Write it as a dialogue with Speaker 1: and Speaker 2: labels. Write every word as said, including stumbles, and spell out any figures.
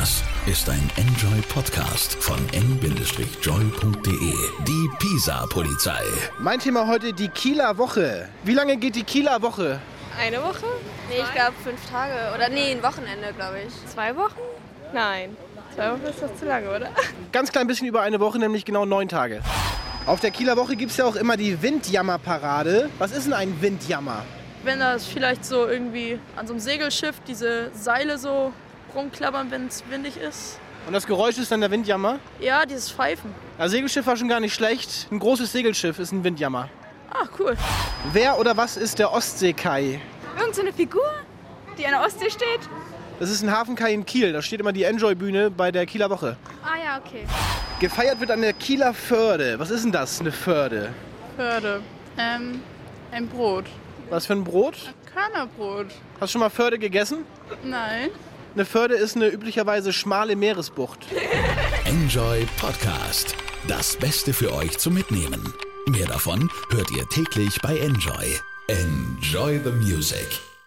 Speaker 1: Das ist ein Enjoy-Podcast von n joy punkt de. Die Pisa-Polizei.
Speaker 2: Mein Thema heute die Kieler Woche. Wie lange geht die Kieler Woche?
Speaker 3: Eine Woche?
Speaker 4: Nee, ich glaube fünf Tage. Oder nee, ein Wochenende, glaube ich.
Speaker 3: Zwei Wochen? Nein. Zwei Wochen ist doch zu lange, oder?
Speaker 2: Ganz klein bisschen über eine Woche, nämlich genau neun Tage. Auf der Kieler Woche gibt es ja auch immer die Windjammerparade. Was ist denn ein Windjammer?
Speaker 5: Wenn das vielleicht so irgendwie an so einem Segelschiff diese Seile so rumklappern, wenn es windig ist.
Speaker 2: Und das Geräusch ist dann der Windjammer?
Speaker 5: Ja, dieses Pfeifen.
Speaker 2: Das Segelschiff war schon gar nicht schlecht. Ein großes Segelschiff ist ein Windjammer.
Speaker 5: Ah, cool.
Speaker 2: Wer oder was ist der Ostseekai?
Speaker 4: Irgend so eine Figur, die an der Ostsee steht.
Speaker 2: Das ist ein Hafenkai in Kiel. Da steht immer die Enjoy-Bühne bei der Kieler Woche.
Speaker 4: Ah ja, okay.
Speaker 2: Gefeiert wird an der Kieler Förde. Was ist denn das, eine Förde?
Speaker 5: Förde. Ähm, ein Brot.
Speaker 2: Was für ein Brot?
Speaker 5: Körnerbrot.
Speaker 2: Hast du schon mal Förde gegessen?
Speaker 5: Nein.
Speaker 2: Eine Förde ist eine üblicherweise schmale Meeresbucht.
Speaker 1: Enjoy Podcast. Das Beste für euch zum Mitnehmen. Mehr davon hört ihr täglich bei Enjoy. Enjoy the music.